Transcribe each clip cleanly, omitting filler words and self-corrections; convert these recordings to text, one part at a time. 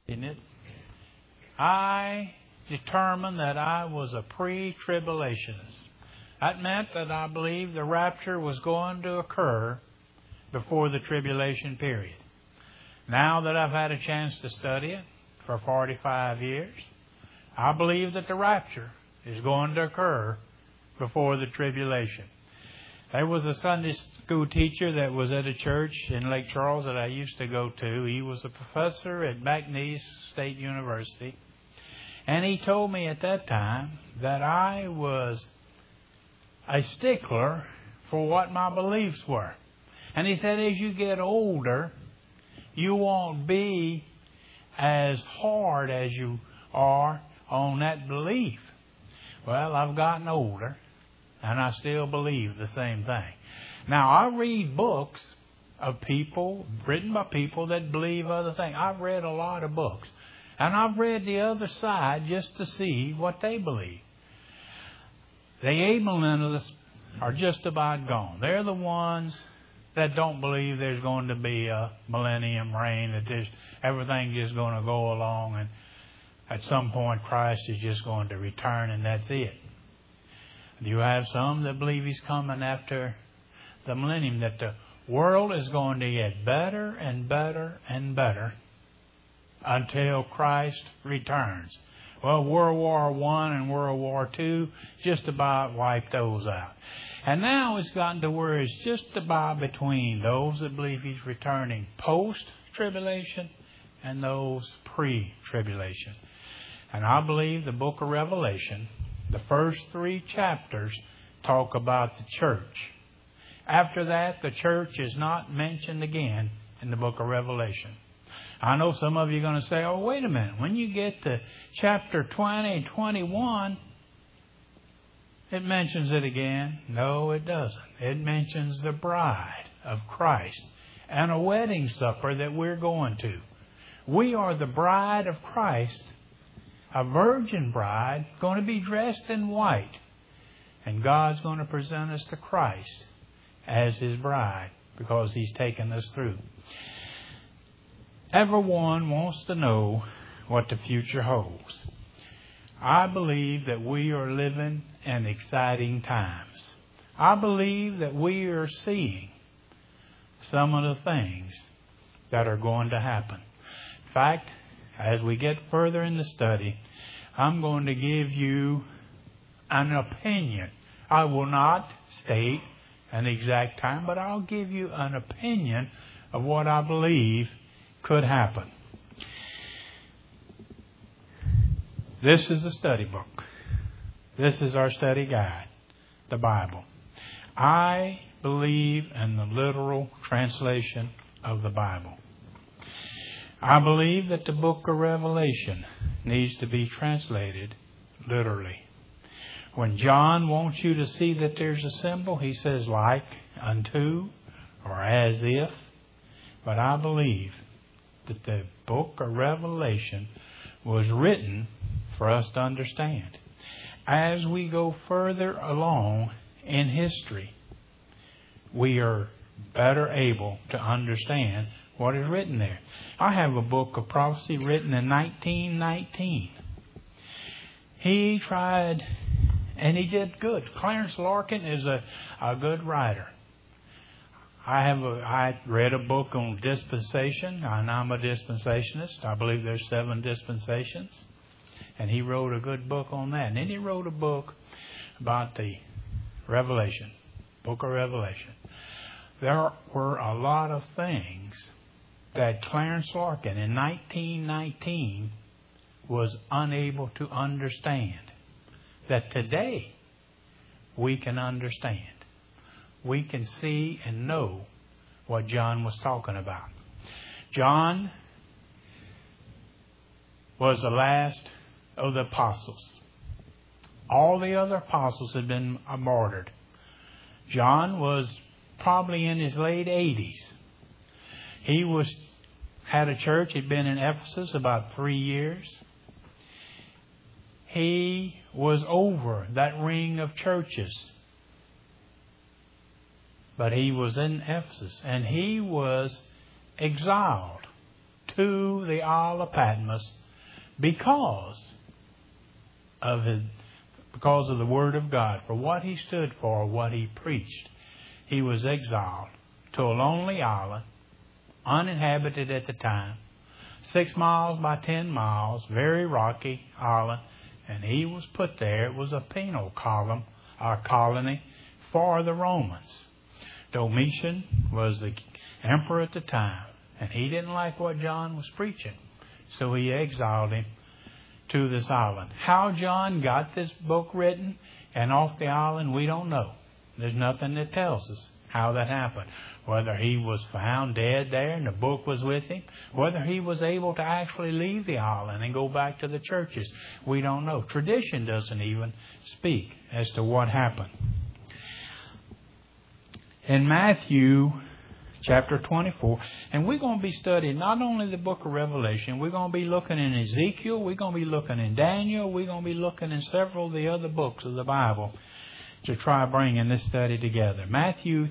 in it, I determined that I was a pre-tribulationist. That meant that I believed the rapture was going to occur before the tribulation period. Now that I've had a chance to study it for 45 years, I believe that the rapture is going to occur before the tribulation. There was a Sunday school teacher that was at a church in Lake Charles that I used to go to. He was a professor at McNeese State University. And he told me at that time that I was a stickler for what my beliefs were. And he said, as you get older, you won't be as hard as you are on that belief. Well, I've gotten older, and I still believe the same thing. Now, I read books of people, written by people that believe other things. I've read a lot of books. And I've read the other side just to see what they believe. The amillennialists are just about gone. They're the ones that don't believe there's going to be a millennium reign, that everything just going to go along, and at some point Christ is just going to return and that's it. You have some that believe He's coming after the millennium, that the world is going to get better and better and better until Christ returns. Well, World War I and World War II just about wiped those out. And now it's gotten to where it's just about between those that believe He's returning post-tribulation and those pre-tribulation. And I believe the book of Revelation, the first 3 chapters, talk about the church. After that, the church is not mentioned again in the book of Revelation. I know some of you are going to say, oh, wait a minute. When you get to chapter 20 and 21, it mentions it again. No, it doesn't. It mentions the bride of Christ and a wedding supper that we're going to. We are the bride of Christ, a virgin bride, going to be dressed in white. And God's going to present us to Christ as His bride because He's taken us through. Everyone wants to know what the future holds. I believe that we are living in exciting times. I believe that we are seeing some of the things that are going to happen. In fact, as we get further in the study, I'm going to give you an opinion. I will not state an exact time, but I'll give you an opinion of what I believe could happen. This is a study book. This is our study guide, the Bible. I believe in the literal translation of the Bible. I believe that the book of Revelation needs to be translated literally. When John wants you to see that there's a symbol, he says like, unto, or as if. But I believe that the book of Revelation was written for us to understand. As we go further along in history, we are better able to understand what is written there. I have a book of prophecy written in 1919. He tried, and he did good. Clarence Larkin is a good writer. I read a book on dispensation, and I'm a dispensationist. I believe there's 7 dispensations. And he wrote a good book on that. And then he wrote a book about the Revelation, book of Revelation. There were a lot of things that Clarence Larkin in 1919 was unable to understand that today we can understand. We can see and know what John was talking about. John was the last of the apostles. All the other apostles had been martyred. John was probably in his late 80s. He had a church. He'd been in Ephesus about 3 years. He was over that ring of churches. But he was in Ephesus, and he was exiled to the Isle of Patmos because of the Word of God, for what he stood for, what he preached. He was exiled to a lonely island, uninhabited at the time, 6 miles by 10 miles, very rocky island, and he was put there. It was a penal colony for the Romans. Domitian was the emperor at the time, and he didn't like what John was preaching, so he exiled him to this island. How John got this book written and off the island, we don't know. There's nothing that tells us how that happened. Whether he was found dead there and the book was with him, whether he was able to actually leave the island and go back to the churches, we don't know. Tradition doesn't even speak as to what happened. In Matthew chapter 24, and we're going to be studying not only the book of Revelation, we're going to be looking in Ezekiel, we're going to be looking in Daniel, we're going to be looking in several of the other books of the Bible to try bringing this study together. Matthew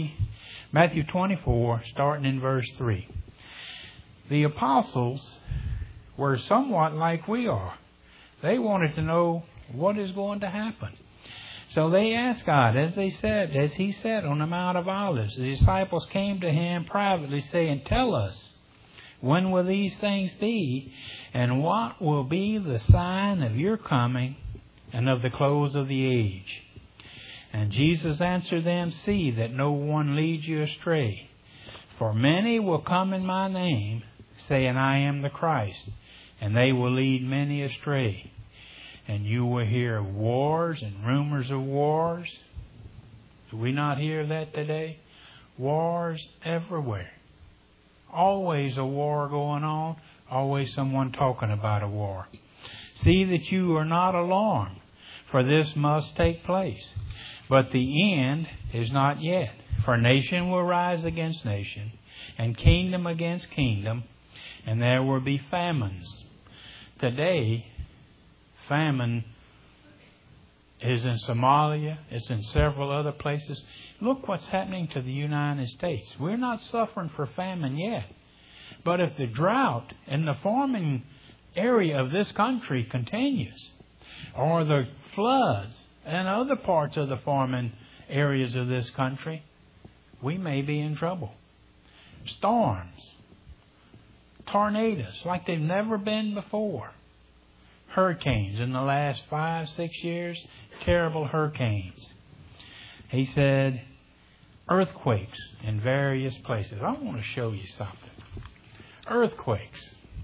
24, starting in verse 3. The apostles were somewhat like we are. They wanted to know what is going to happen. So they asked God, as he said on the Mount of Olives. The disciples came to him privately, saying, "Tell us, when will these things be? And what will be the sign of your coming and of the close of the age?" And Jesus answered them, "See that no one leads you astray. For many will come in my name, saying, I am the Christ, and they will lead many astray. And you will hear of wars and rumors of wars." Do we not hear that today? Wars everywhere. Always a war going on. Always someone talking about a war. "See that you are not alarmed, for this must take place. But the end is not yet. For nation will rise against nation, and kingdom against kingdom, and there will be famines." Today, famine is in Somalia. It's in several other places. Look what's happening to the United States. We're not suffering for famine yet. But if the drought in the farming area of this country continues, or the floods and other parts of the farming areas of this country, we may be in trouble. Storms, tornadoes like they've never been before. Hurricanes in the last 5-6 years, terrible hurricanes. He said, earthquakes in various places. I want to show you something. Earthquakes.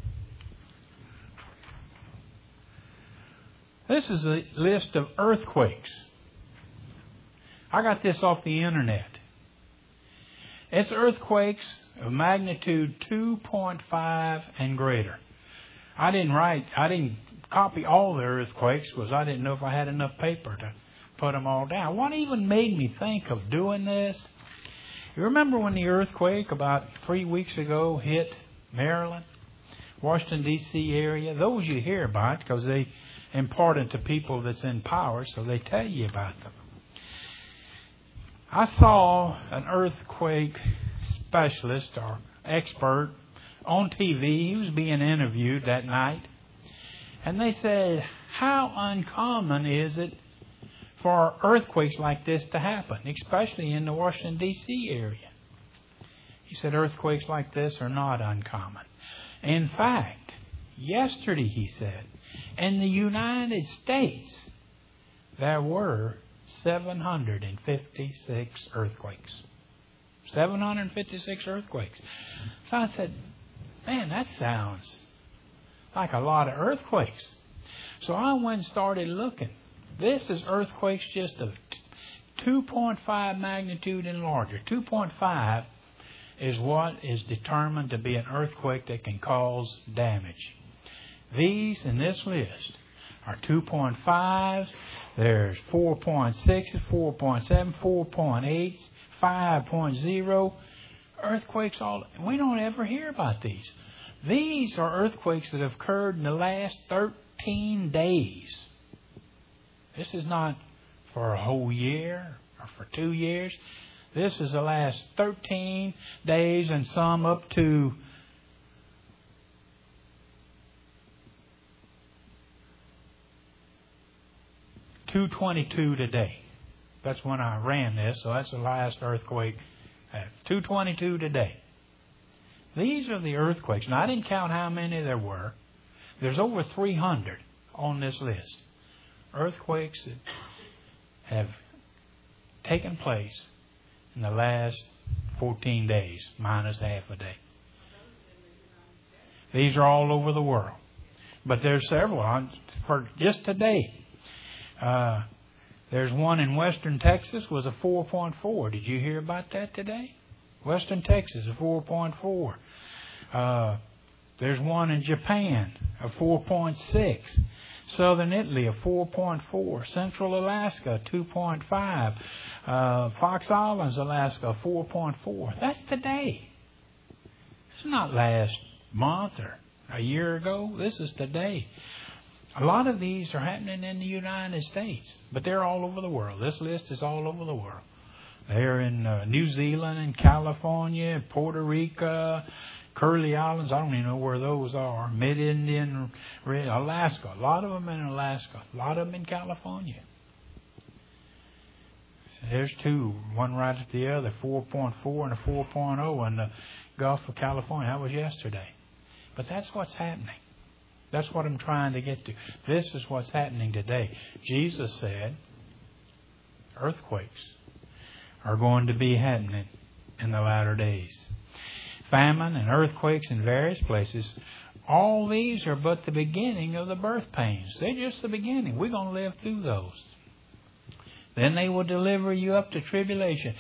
This is a list of earthquakes. I got this off the internet. It's earthquakes of magnitude 2.5 and greater. I didn't copy all the earthquakes because I didn't know if I had enough paper to put them all down. What even made me think of doing this? You remember when the earthquake about 3 weeks ago hit Maryland, Washington, D.C. area? Those you hear about because they important to people that's in power, so they tell you about them. I saw an earthquake specialist or expert on TV. He was being interviewed that night. And they said, how uncommon is it for earthquakes like this to happen, especially in the Washington, D.C. area? He said, earthquakes like this are not uncommon. In fact, yesterday, he said, in the United States, there were 756 earthquakes. 756 earthquakes. So I said, man, that sounds like a lot of earthquakes. So I went and started looking. This is earthquakes just of 2.5 magnitude and larger. 2.5 is what is determined to be an earthquake that can cause damage. These in this list are 2.5. There's 4.6, 4.7, 4.8, 5.0. Earthquakes all. We don't ever hear about these. These are earthquakes that have occurred in the last 13 days. This is not for a whole year or for 2 years. This is the last 13 days and some up to 2:22 today. That's when I ran this, so that's the last earthquake. 2:22 today. These are the earthquakes. Now, I didn't count how many there were. There's over 300 on this list. Earthquakes that have taken place in the last 14 days, minus half a day. These are all over the world. But there's several. For just today, there's one in western Texas was a 4.4. Did you hear about that today? Western Texas, a 4.4. There's one in Japan, a 4.6. Southern Italy, a 4.4. Central Alaska, 2.5. Fox Islands, Alaska, a 4.4. That's today. It's not last month or a year ago. This is today. A lot of these are happening in the United States, but they're all over the world. This list is all over the world. They're in New Zealand and California, Puerto Rico, Curly Islands. I don't even know where those are. Mid-Indian, Alaska. A lot of them in Alaska. A lot of them in California. So there's two, one right at the other, 4.4 and a 4.0 in the Gulf of California. That was yesterday. But that's what's happening. That's what I'm trying to get to. This is what's happening today. Jesus said earthquakes are going to be happening in the latter days. Famine and earthquakes in various places. All these are but the beginning of the birth pains. They're just the beginning. We're going to live through those. Then they will deliver you up to tribulation.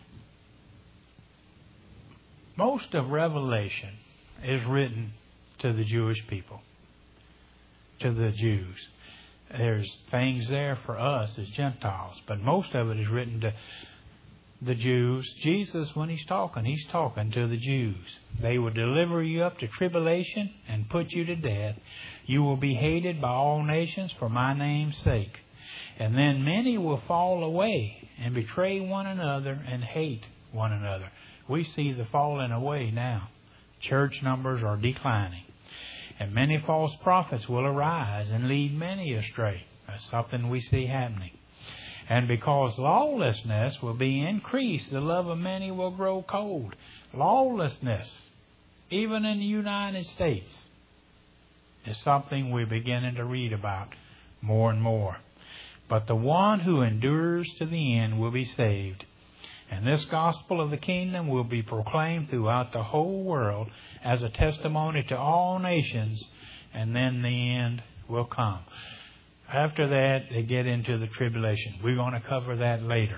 Most of Revelation is written to the Jewish people, to the Jews. There's things there for us as Gentiles, but most of it is written to the Jews. Jesus, when He's talking to the Jews. They will deliver you up to tribulation and put you to death. You will be hated by all nations for my name's sake. And then many will fall away and betray one another and hate one another. We see the falling away now. Church numbers are declining. And many false prophets will arise and lead many astray. That's something we see happening. And because lawlessness will be increased, the love of many will grow cold. Lawlessness, even in the United States, is something we're beginning to read about more and more. But the one who endures to the end will be saved. And this gospel of the kingdom will be proclaimed throughout the whole world as a testimony to all nations, and then the end will come. After that, they get into the tribulation. We're going to cover that later.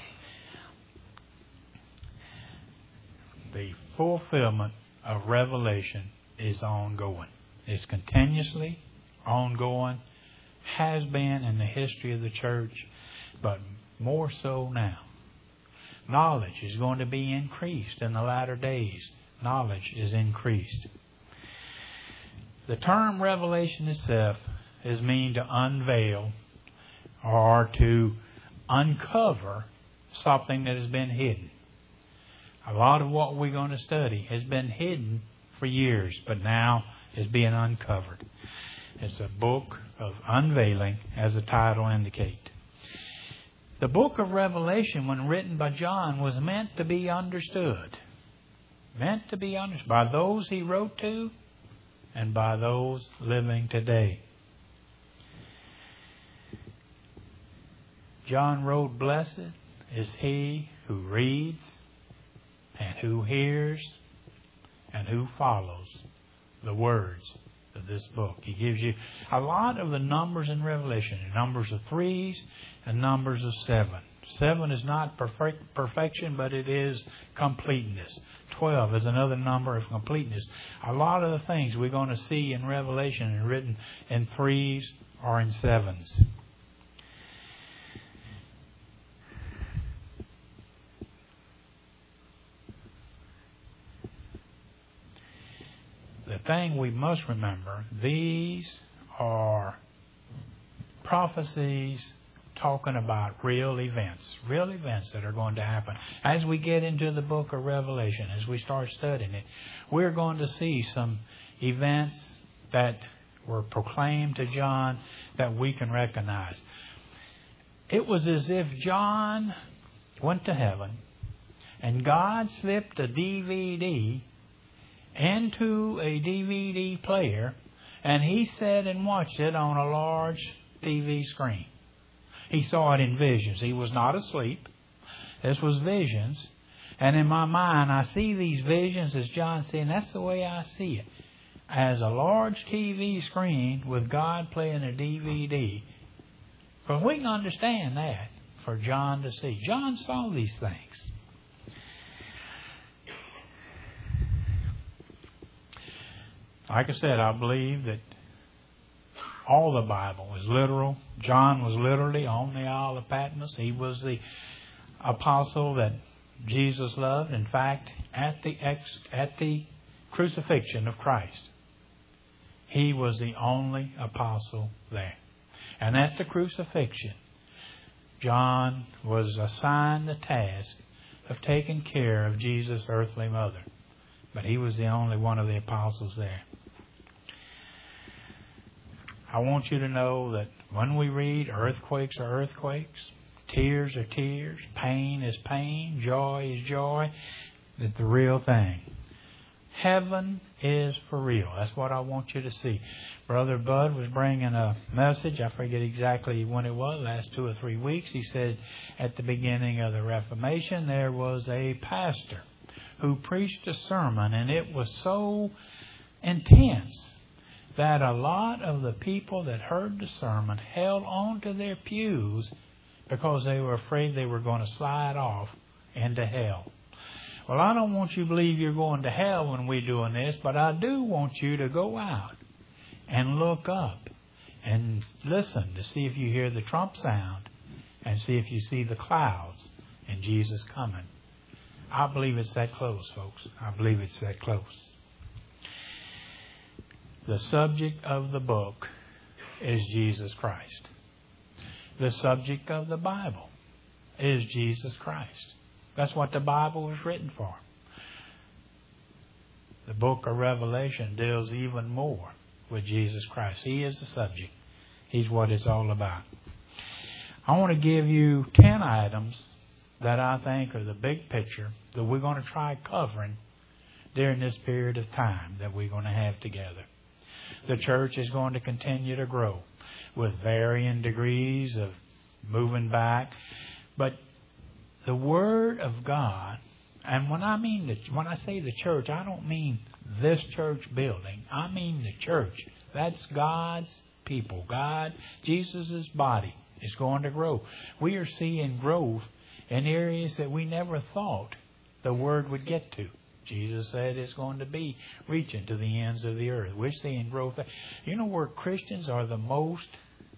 The fulfillment of Revelation is ongoing. It's continuously ongoing, has been in the history of the church, but more so now. Knowledge is going to be increased in the latter days. Knowledge is increased. The term revelation itself is mean to unveil or to uncover something that has been hidden. A lot of what we're going to study has been hidden for years, but now is being uncovered. It's a book of unveiling, as the title indicates. The book of Revelation, when written by John, was meant to be understood. Meant to be understood by those he wrote to and by those living today. John wrote, "Blessed is he who reads and who hears and who follows the words of this book." He gives you a lot of the numbers in Revelation, numbers of 3s and numbers of 7. 7 is not perfection, but it is completeness. 12 is another number of completeness. A lot of the things we're going to see in Revelation are written in 3s or in 7s. The thing we must remember, these are prophecies talking about real events that are going to happen. As we get into the book of Revelation, as we start studying it, we're going to see some events that were proclaimed to John that we can recognize. It was as if John went to heaven and God slipped a DVD into a DVD player and he sat and watched it on a large TV screen. He saw it in visions. He was not asleep. This was visions. And in my mind, I see these visions as John said, and that's the way I see it. As a large TV screen with God playing a DVD. But we can understand that for John to see. John saw these things. Like I said, I believe that all the Bible is literal. John was literally on the Isle of Patmos. He was the apostle that Jesus loved. In fact, at the crucifixion of Christ, he was the only apostle there. And at the crucifixion, John was assigned the task of taking care of Jesus' earthly mother. But he was the only one of the apostles there. I want you to know that when we read earthquakes are earthquakes, tears are tears, pain is pain, joy is joy, that the real thing. Heaven is for real. That's what I want you to see. Brother Bud was bringing a message. I forget exactly when it was, last 2 or 3 weeks. He said at the beginning of the Reformation there was a pastor who preached a sermon, and it was so intense that a lot of the people that heard the sermon held on to their pews because they were afraid they were going to slide off into hell. Well, I don't want you to believe you're going to hell when we're doing this, but I do want you to go out and look up and listen to see if you hear the trump sound and see if you see the clouds and Jesus coming. I believe it's that close, folks. I believe it's that close. The subject of the book is Jesus Christ. The subject of the Bible is Jesus Christ. That's what the Bible was written for. The book of Revelation deals even more with Jesus Christ. He is the subject. He's what it's all about. I want to give you 10 items that I think are the big picture that we're going to try covering during this period of time that we're going to have together. The church is going to continue to grow with varying degrees of moving back. But the Word of God, and when I say the church, I don't mean this church building. I mean the church. That's God's people. God, Jesus' body is going to grow. We are seeing growth in areas that we never thought the Word would get to. Jesus said it's going to be reaching to the ends of the earth. We're seeing growth. You know where Christians are the most...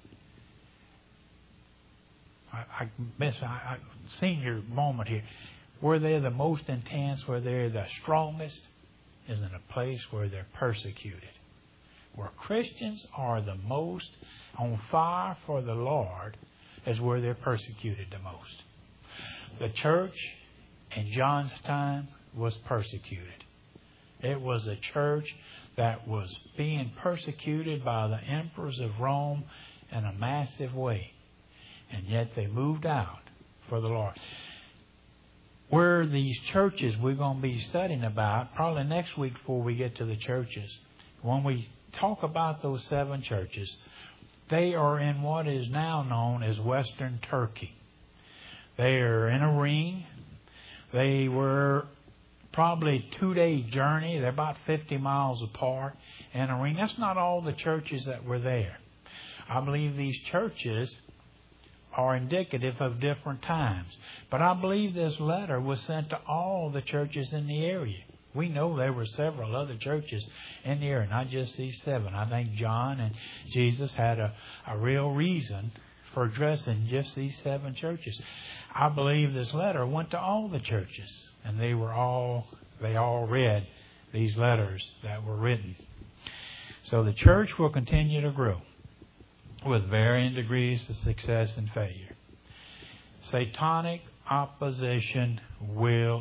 I've seen your moment here. Where they're the most intense, where they're the strongest, is in a place where they're persecuted. Where Christians are the most on fire for the Lord is where they're persecuted the most. The church in John's time was persecuted. It was a church that was being persecuted by the emperors of Rome in a massive way. And yet they moved out for the Lord. Where these churches we're going to be studying about, probably next week before we get to the churches, when we talk about those 7 churches, they are in what is now known as Western Turkey. They are in a ring. They were probably a 2-day journey. They're about 50 miles apart in a ring. That's not all the churches that were there. I believe these churches are indicative of different times. But I believe this letter was sent to all the churches in the area. We know there were several other churches in the area, not just these 7. I think John and Jesus had a real reason for addressing just these 7 churches. I believe this letter went to all the churches, and they all read these letters that were written. So the church will continue to grow with varying degrees of success and failure. Satanic opposition will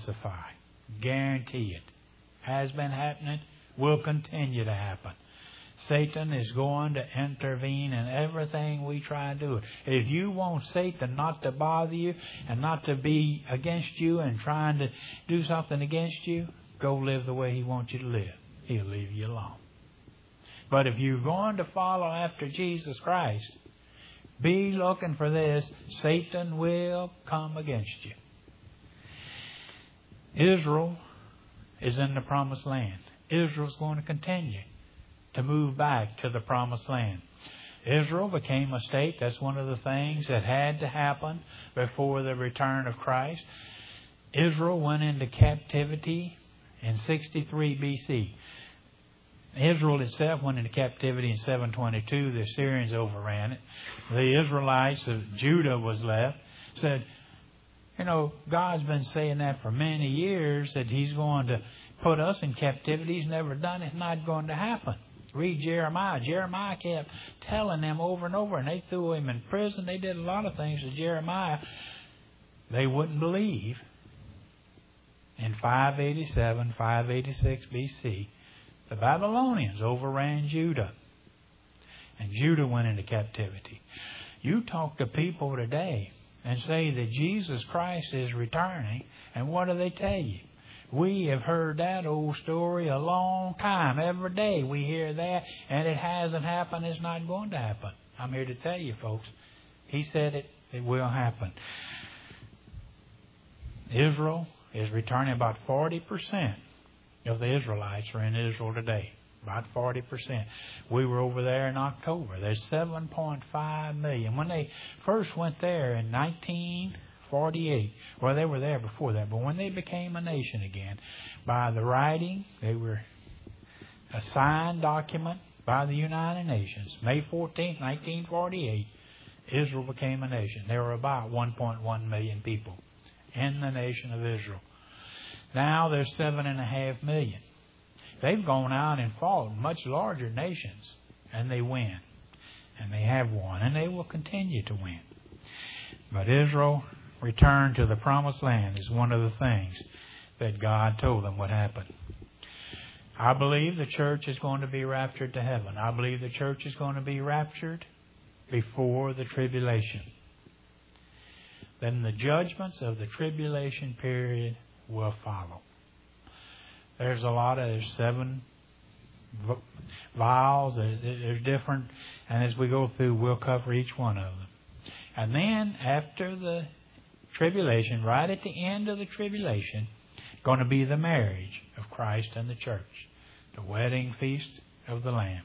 intensify. Guarantee it. Has been happening, will continue to happen. Satan is going to intervene in everything we try to do. If you want Satan not to bother you and not to be against you and trying to do something against you, go live the way he wants you to live. He'll leave you alone. But if you're going to follow after Jesus Christ, be looking for this. Satan will come against you. Israel is in the promised land. Israel's going to continue to move back to the promised land. Israel became a state. That's one of the things that had to happen before the return of Christ. Israel went into captivity in 63 BC. Israel itself went into captivity in 722. The Assyrians overran it. The Israelites of Judah was left. Said, God's been saying that for many years, that He's going to put us in captivity. He's never done it. It's not going to happen. Read Jeremiah. Jeremiah kept telling them over and over, and they threw him in prison. They did a lot of things to Jeremiah. They wouldn't believe. In 587, 586 BC, the Babylonians overran Judah. And Judah went into captivity. You talk to people today and say that Jesus Christ is returning, and what do they tell you? We have heard that old story a long time. Every day we hear that, and it hasn't happened. It's not going to happen. I'm here to tell you, folks. He said it. It will happen. Israel is returning. About 40% of the Israelites are in Israel today. About 40%. We were over there in October. There's 7.5 million. When they first went there in 1948, well, they were there before that, but when they became a nation again, by the writing, they were a signed document by the United Nations. May 14th, 1948, Israel became a nation. There were about 1.1 million people in the nation of Israel. Now there's 7.5 million. They've gone out and fought much larger nations, and they win. And they have won, and they will continue to win. But Israel return to the promised land is one of the things that God told them would happen. I believe the church is going to be raptured to heaven. I believe the church is going to be raptured before the tribulation. Then the judgments of the tribulation period will follow. There's there's 7 vials, there's different, and as we go through, we'll cover each one of them. And then after the tribulation, right at the end of the tribulation, going to be the marriage of Christ and the church, the wedding feast of the Lamb.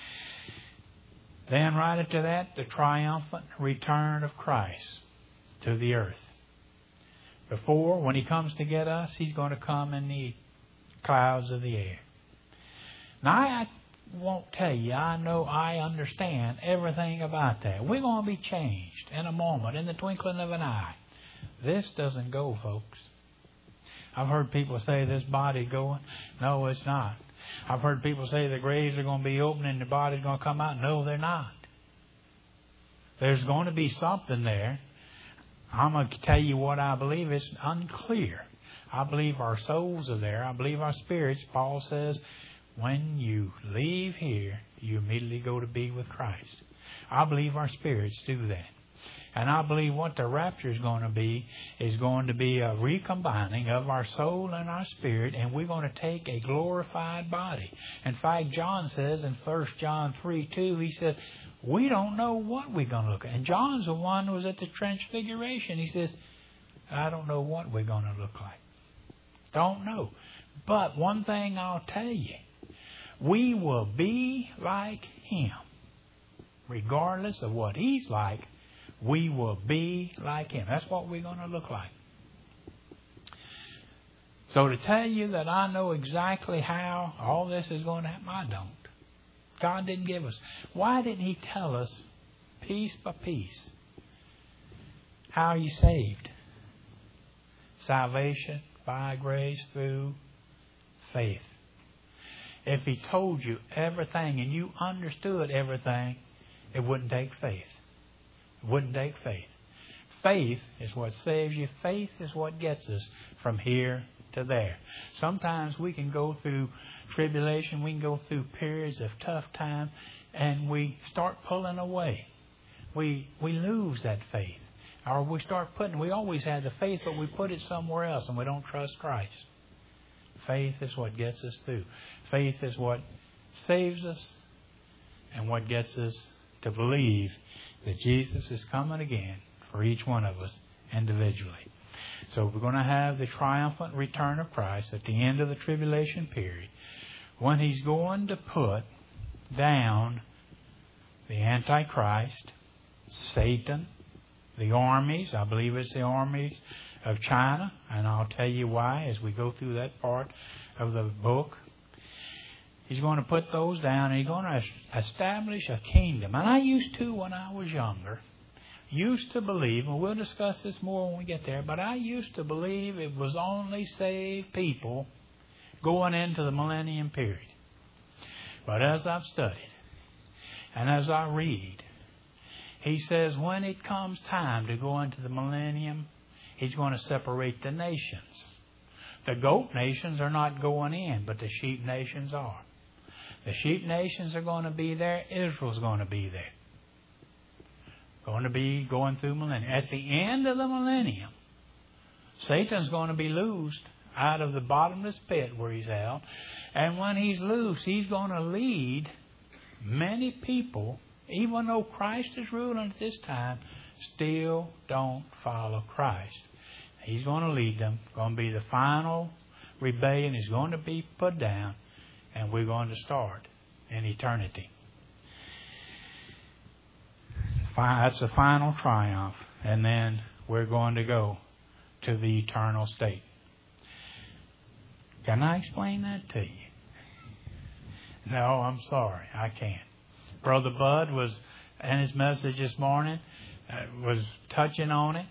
Then right after that, the triumphant return of Christ to the earth. Before, when He comes to get us, He's going to come in the clouds of the air. Now, I won't tell you, I understand everything about that. We're going to be changed in a moment, in the twinkling of an eye. This doesn't go, folks. I've heard people say this body's going. No, it's not. I've heard people say the graves are going to be open and the body's going to come out. No, they're not. There's going to be something there. I'm going to tell you what I believe. It's unclear. I believe our souls are there. I believe our spirits. Paul says, when you leave here, you immediately go to be with Christ. I believe our spirits do that. And I believe what the rapture is going to be a recombining of our soul and our spirit, and we're going to take a glorified body. In fact, John says in 1 John 3:2, he says, we don't know what we're going to look at. And John's the one who was at the Transfiguration. He says, I don't know what we're going to look like. Don't know. But one thing I'll tell you, we will be like Him. Regardless of what He's like, we will be like Him. That's what we're going to look like. So to tell you that I know exactly how all this is going to happen, I don't. God didn't give us. Why didn't He tell us piece by piece how you saved? Salvation by grace through faith. If He told you everything and you understood everything, it wouldn't take faith. It wouldn't take faith. Faith is what saves you. Faith is what gets us from here to there. Sometimes we can go through tribulation, we can go through periods of tough time, and we start pulling away. We lose that faith. Or we always had the faith, but we put it somewhere else and we don't trust Christ. Faith is what gets us through. Faith is what saves us and what gets us to believe that Jesus is coming again for each one of us individually. So we're going to have the triumphant return of Christ at the end of the tribulation period, when He's going to put down the Antichrist, Satan, the armies. I believe it's the armies of China, and I'll tell you why as we go through that part of the book. He's going to put those down, and He's going to establish a kingdom. And I used to, when I was younger, believe, and we'll discuss this more when we get there, but I used to believe it was only saved people going into the millennium period. But as I've studied, and as I read, He says when it comes time to go into the millennium, He's going to separate the nations. The goat nations are not going in, but the sheep nations are. The sheep nations are going to be there. Israel's going to be there. Going to be going through millennium. At the end of the millennium, Satan's going to be loosed out of the bottomless pit where he's held. And when he's loose, he's going to lead many people, even though Christ is ruling at this time, still don't follow Christ. He's going to lead them. Going to be the final rebellion is going to be put down, and we're going to start in eternity. That's the final triumph, and then we're going to go to the eternal state. Can I explain that to you? No, I'm sorry, I can't. Brother Bud was in his message this morning, was touching on it.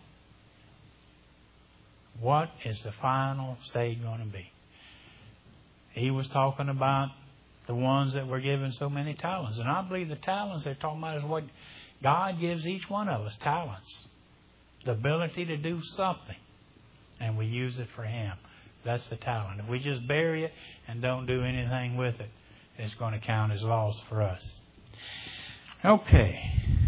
What is the final state going to be? He was talking about the ones that were given so many talents. And I believe the talents they're talking about is what God gives each one of us, talents. The ability to do something. And we use it for Him. That's the talent. If we just bury it and don't do anything with it, it's going to count as loss for us. Okay.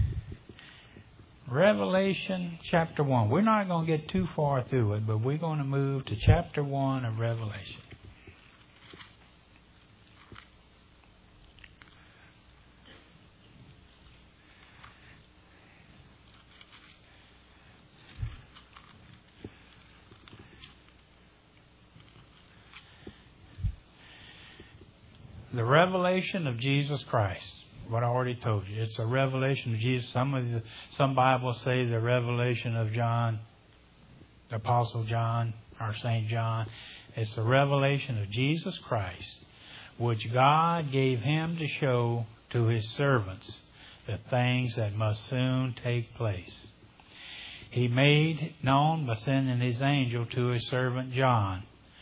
Revelation chapter 1. We're not going to get too far through it, but we're going to move to chapter 1 of Revelation. The revelation of Jesus Christ. What I already told you. It's a revelation of Jesus. Some Bibles say the revelation of John, the Apostle John, or St. John. It's the revelation of Jesus Christ, which God gave Him to show to His servants the things that must soon take place. He made known by sending His angel to His servant John.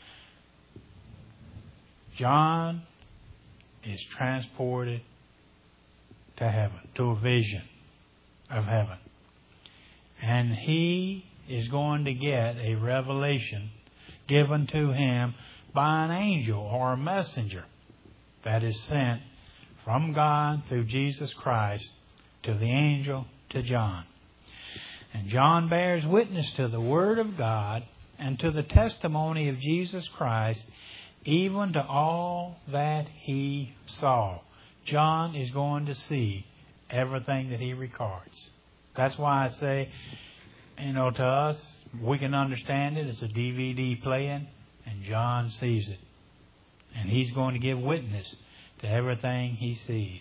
John is transported to heaven, to a vision of heaven. And he is going to get a revelation given to him by an angel or a messenger that is sent from God through Jesus Christ to the angel to John. And John bears witness to the Word of God and to the testimony of Jesus Christ, even to all that he saw. John is going to see everything that he records. That's why I say, to us, we can understand it. It's a DVD playing, and John sees it. And he's going to give witness to everything he sees.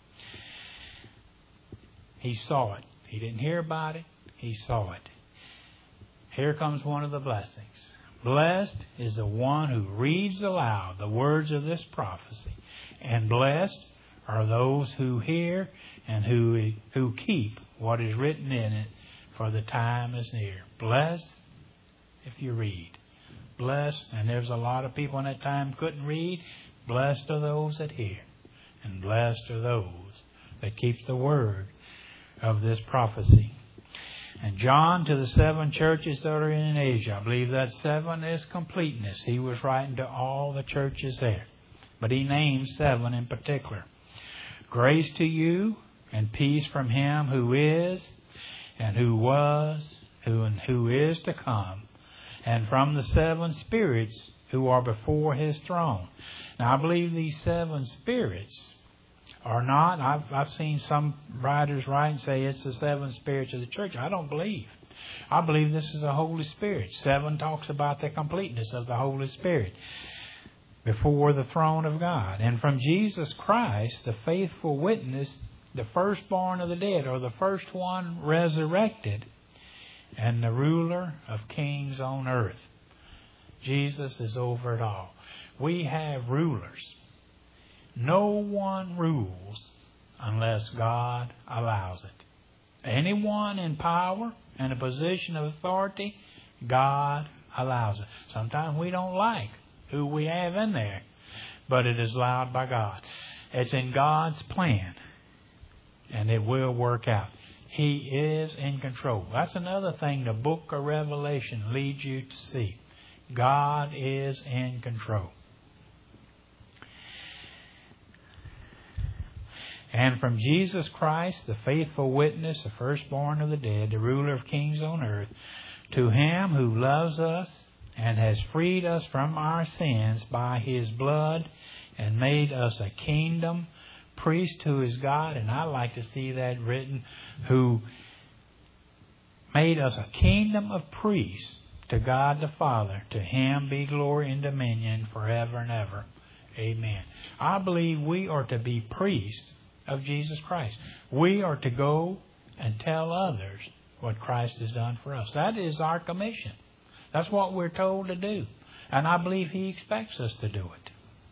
He saw it. He didn't hear about it. He saw it. Here comes one of the blessings. Blessed is the one who reads aloud the words of this prophecy, and blessed are those who hear and who keep what is written in it, for the time is near. Blessed if you read. Blessed, and there's a lot of people in that time couldn't read. Blessed are those that hear, and blessed are those that keep the word of this prophecy. And John to the 7 churches that are in Asia. I believe that 7 is completeness. He was writing to all the churches there. But he named 7 in particular. Grace to you and peace from Him who is, and who was, and who is to come, and from the 7 spirits who are before His throne. Now I believe these 7 spirits are not, I've seen some writers write and say it's the 7 spirits of the church. I don't believe. I believe this is the Holy Spirit. 7 talks about the completeness of the Holy Spirit before the throne of God. And from Jesus Christ, the faithful witness, the firstborn of the dead, or the first one resurrected, and the ruler of kings on earth. Jesus is over it all. We have rulers. No one rules unless God allows it. Anyone in power and a position of authority, God allows it. Sometimes we don't like who we have in there, but it is allowed by God. It's in God's plan, and it will work out. He is in control. That's another thing the book of Revelation leads you to see. God is in control. And from Jesus Christ, the faithful witness, the firstborn of the dead, the ruler of kings on earth, to Him who loves us and has freed us from our sins by His blood and made us a kingdom, priest to His God, and I like to see that written, who made us a kingdom of priests to God the Father. To Him be glory and dominion forever and ever. Amen. I believe we are to be priests of Jesus Christ. We are to go and tell others what Christ has done for us. That is our commission. That's what we're told to do. And I believe He expects us to do it.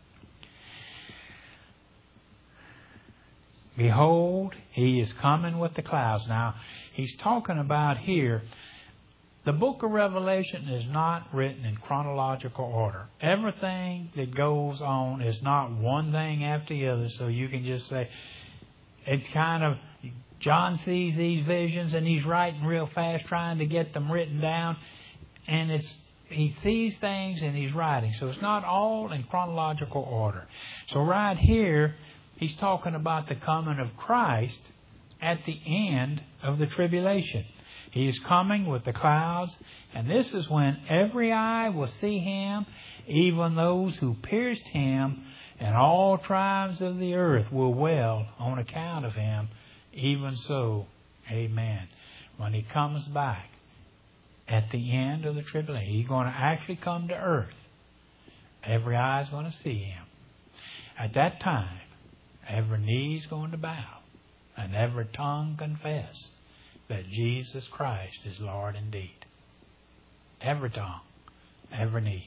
Behold, He is coming with the clouds. Now, He's talking about here, the book of Revelation is not written in chronological order. Everything that goes on is not one thing after the other, so you can just say, it's kind of, John sees these visions and he's writing real fast, trying to get them written down, and he sees things and he's writing. So it's not all in chronological order. So right here, he's talking about the coming of Christ at the end of the tribulation. He is coming with the clouds, and this is when every eye will see Him, even those who pierced Him, and all tribes of the earth will wail on account of Him. Even so, amen. When He comes back at the end of the tribulation, He's going to actually come to earth. Every eye is going to see Him. At that time, every knee is going to bow, and every tongue confess that Jesus Christ is Lord indeed. Every tongue, every knee.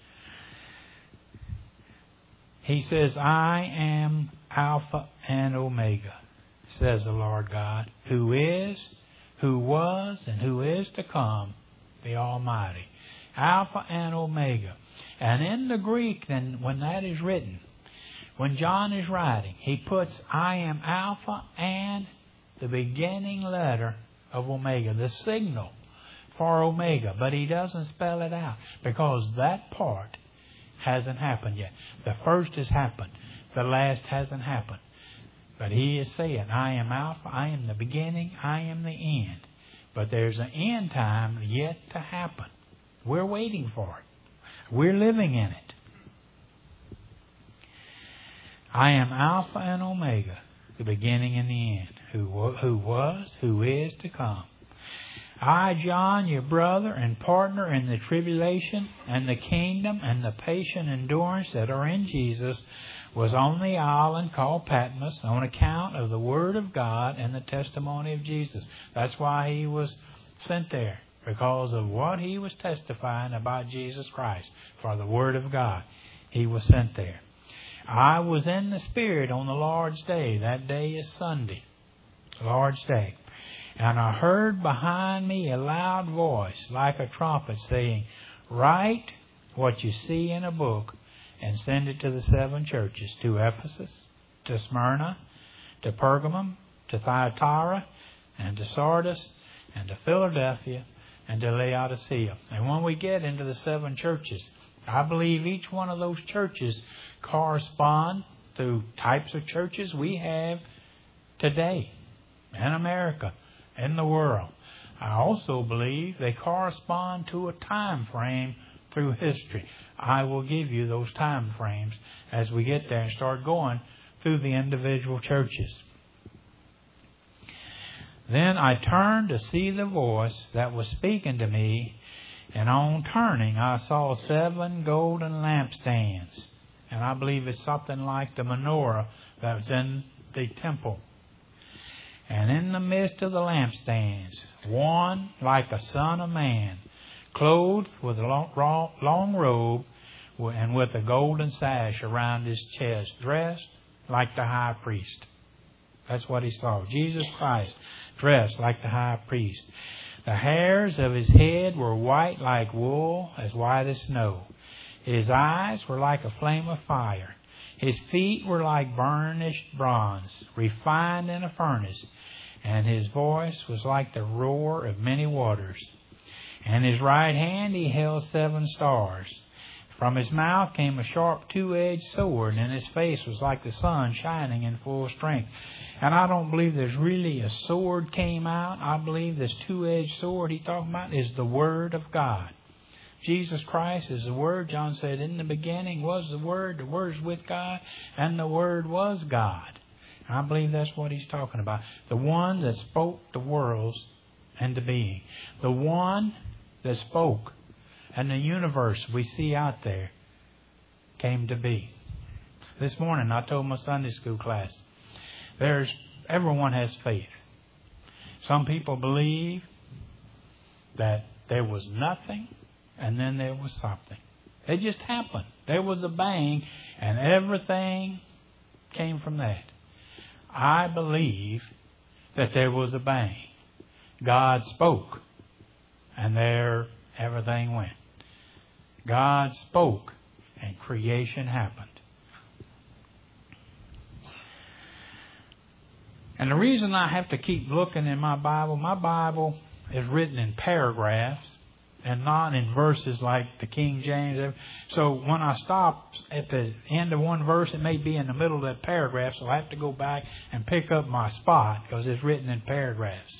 He says, I am Alpha and Omega, says the Lord God, who is, who was, and who is to come, the Almighty. Alpha and Omega. And in the Greek, then, when that is written, when John is writing, he puts, I am Alpha and the beginning letter of Omega, the signal for Omega. But he doesn't spell it out because that part hasn't happened yet. The first has happened. The last hasn't happened. But he is saying, I am Alpha, I am the beginning, I am the end. But there's an end time yet to happen. We're waiting for it. We're living in it. I am Alpha and Omega, the beginning and the end, who was, who is to come. I, John, your brother and partner in the tribulation and the kingdom and the patient endurance that are in Jesus, was on the island called Patmos on account of the Word of God and the testimony of Jesus. That's why he was sent there, because of what he was testifying about Jesus Christ. For the Word of God, he was sent there. I was in the Spirit on the Lord's day. That day is Sunday, Lord's day. And I heard behind me a loud voice like a trumpet saying, write what you see in a book and send it to the 7 churches, to Ephesus, to Smyrna, to Pergamum, to Thyatira, and to Sardis, and to Philadelphia, and to Laodicea. And when we get into the 7 churches, I believe each one of those churches correspond to types of churches we have today in America, in the world. I also believe they correspond to a time frame through history. I will give you those time frames as we get there and start going through the individual churches. Then I turned to see the voice that was speaking to me, and on turning I saw 7 golden lampstands. And I believe it's something like the menorah that was in the temple. And in the midst of the lampstands, one like a son of man, clothed with a long robe and with a golden sash around his chest, dressed like the high priest. That's what he saw. Jesus Christ, dressed like the high priest. The hairs of his head were white like wool, as white as snow. His eyes were like a flame of fire. His feet were like burnished bronze, refined in a furnace. And his voice was like the roar of many waters. And in his right hand he held 7 stars. From his mouth came a sharp 2-edged sword, and his face was like the sun shining in full strength. And I don't believe there's really a sword came out. I believe this 2-edged sword he's talking about is the Word of God. Jesus Christ is the Word. John said, in the beginning was the Word is with God, and the Word was God. And I believe that's what he's talking about. The one that spoke the worlds into being. The one that spoke, and the universe we see out there came to be. This morning I told my Sunday school class, everyone has faith. Some people believe that there was nothing and then there was something. It just happened. There was a bang and everything came from that. I believe that there was a bang. God spoke and there everything went. God spoke and creation happened. And the reason I have to keep looking in my Bible is written in paragraphs and not in verses like the King James. So when I stop at the end of one verse, it may be in the middle of that paragraph, so I have to go back and pick up my spot because it's written in paragraphs.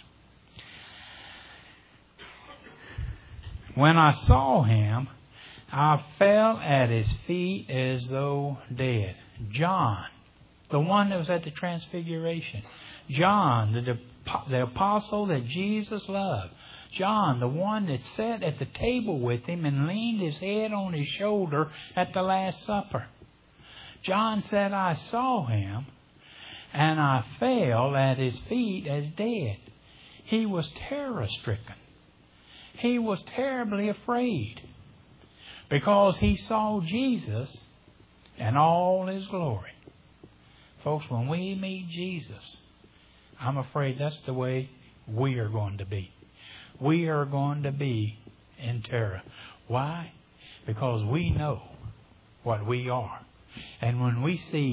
When I saw him, I fell at his feet as though dead. John, the one that was at the Transfiguration. John, the apostle that Jesus loved. John, the one that sat at the table with him and leaned his head on his shoulder at the Last Supper. John said, I saw him and I fell at his feet as dead. He was terror-stricken. He was terribly afraid because he saw Jesus in all his glory. Folks, when we meet Jesus, I'm afraid that's the way we are going to be. We are going to be in terror. Why? Because we know what we are. And when we see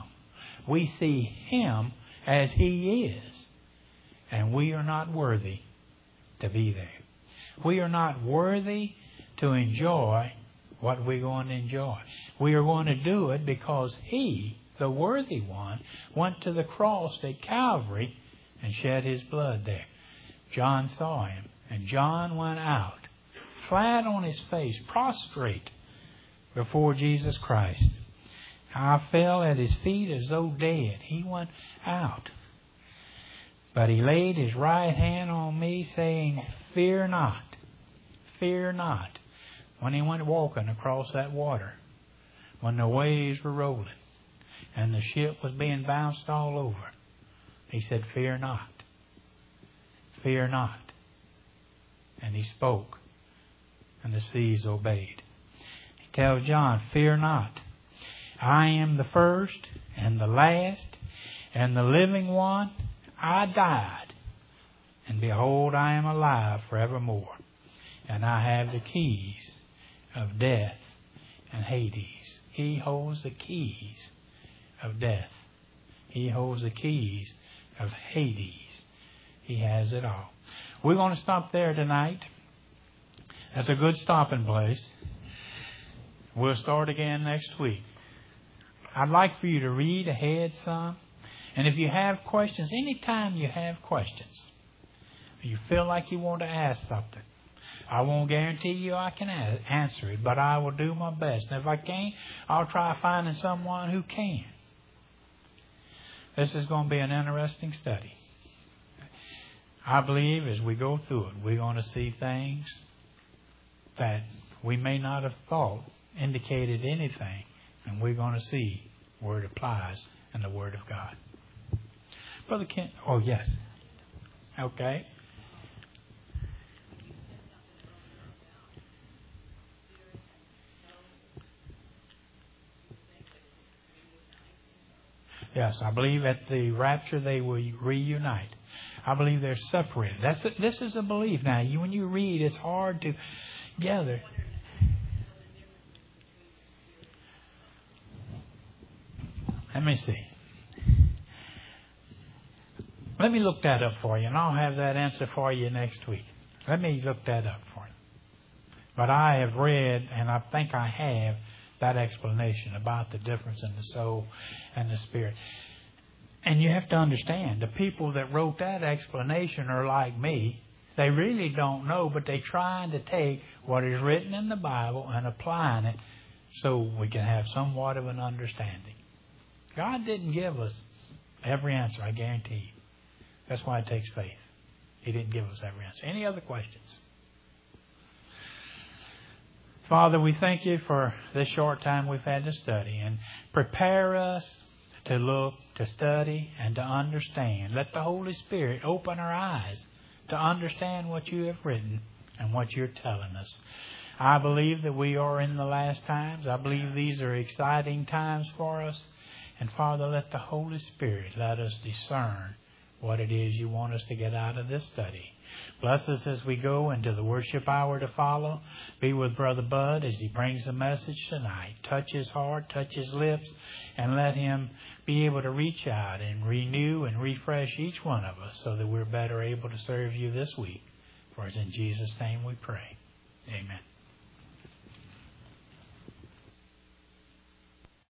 Him as He is. And we are not worthy to be there. We are not worthy to enjoy what we're going to enjoy. We are going to do it because He, the worthy one, went to the cross at Calvary and shed His blood there. John saw Him, and John went out, flat on his face, prostrate before Jesus Christ. I fell at His feet as though dead. He went out. But He laid His right hand on me, saying, fear not, fear not. When He went walking across that water, when the waves were rolling, and the ship was being bounced all over, He said, fear not, fear not. And He spoke, and the seas obeyed. He tells John, fear not. I am the first and the last and the living one. I died, and behold, I am alive forevermore. And I have the keys of death and Hades. He holds the keys of death. He holds the keys of Hades. He has it all. We're going to stop there tonight. That's a good stopping place. We'll start again next week. I'd like for you to read ahead some. And if you have questions, anytime you have questions, you feel like you want to ask something, I won't guarantee you I can answer it, but I will do my best. And if I can't, I'll try finding someone who can. This is going to be an interesting study. I believe as we go through it, we're going to see things that we may not have thought indicated anything, and we're going to see where it applies in the Word of God. Brother Kent, oh yes. Okay. Yes, I believe at the rapture they will reunite. I believe they're separated. This is a belief. Now, when you read, it's hard to gather. Let me see. Let me look that up for you, and I'll have that answer for you next week. Let me look that up for you. But I have read, and I think I have, that explanation about the difference in the soul and the spirit. And you have to understand, the people that wrote that explanation are like me. They really don't know, but they're trying to take what is written in the Bible and applying it so we can have somewhat of an understanding. God didn't give us every answer, I guarantee you. That's why it takes faith. He didn't give us every answer. Any other questions? Father, we thank you for this short time we've had to study, and prepare us to look, to study, and to understand. Let the Holy Spirit open our eyes to understand what you have written and what you're telling us. I believe that we are in the last times. I believe these are exciting times for us. And Father, let the Holy Spirit let us discern what it is you want us to get out of this study. Bless us as we go into the worship hour to follow. Be with Brother Bud as he brings the message tonight. Touch his heart, touch his lips, and let him be able to reach out and renew and refresh each one of us so that we're better able to serve you this week. For it's in Jesus' name we pray. Amen.